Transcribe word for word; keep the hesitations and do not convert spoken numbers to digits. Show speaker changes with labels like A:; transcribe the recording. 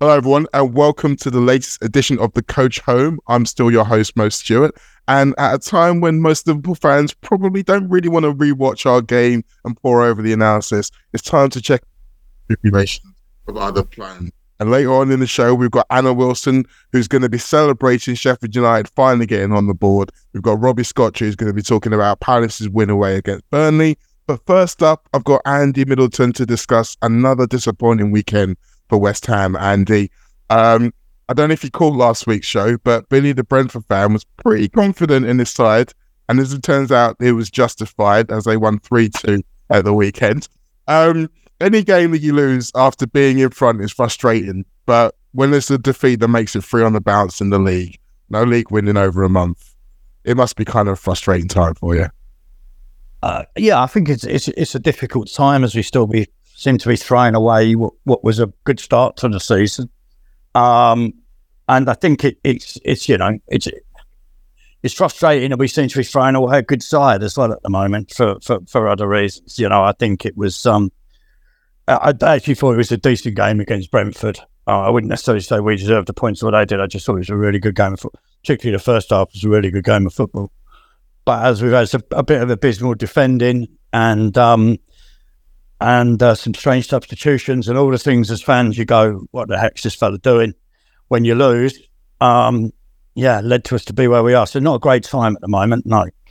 A: Hello, everyone, and welcome to the latest edition of The Coach Home. I'm still your host, Mo Stewart, and at a time when most Liverpool fans probably don't really want to rewatch our game and pour over the analysis, it's time to check the stipulations of other plans. And later on in the show, we've got Anna Wilson, who's going to be celebrating Sheffield United finally getting on the board. We've got Robbie Scotch, who's going to be talking about Palace's win away against Burnley. But first up, I've got Andy Middleton to discuss another disappointing weekend for West Ham. Andy, um, I don't know if you called last week's show, but Billy, the Brentford fan, was pretty confident in his side. And as it turns out, it was justified as they won three two at the weekend. Um, any game that you lose after being in front is frustrating. But when it's a defeat that makes it three on the bounce in the league, no league win in over a month, it must be kind of a frustrating time for you.
B: Uh, yeah, I think it's, it's it's a difficult time as we still be seem to be throwing away what, what was a good start to the season. Um, and I think it, it's, it's, you know, it's it's frustrating that we seem to be throwing away a good side as well at the moment for, for, for other reasons. You know, I think it was, um, I, I actually thought it was a decent game against Brentford. Uh, I wouldn't necessarily say we deserved the points of what they did. I just thought it was a really good game of football. Particularly the first half was a really good game of football. But as we've had a, a bit of abysmal defending and, um, and uh, some strange substitutions and all the things as fans, you go, what the heck's this fella doing? When you lose, um, yeah, led to us to be where we are. So not a great time at the moment, no.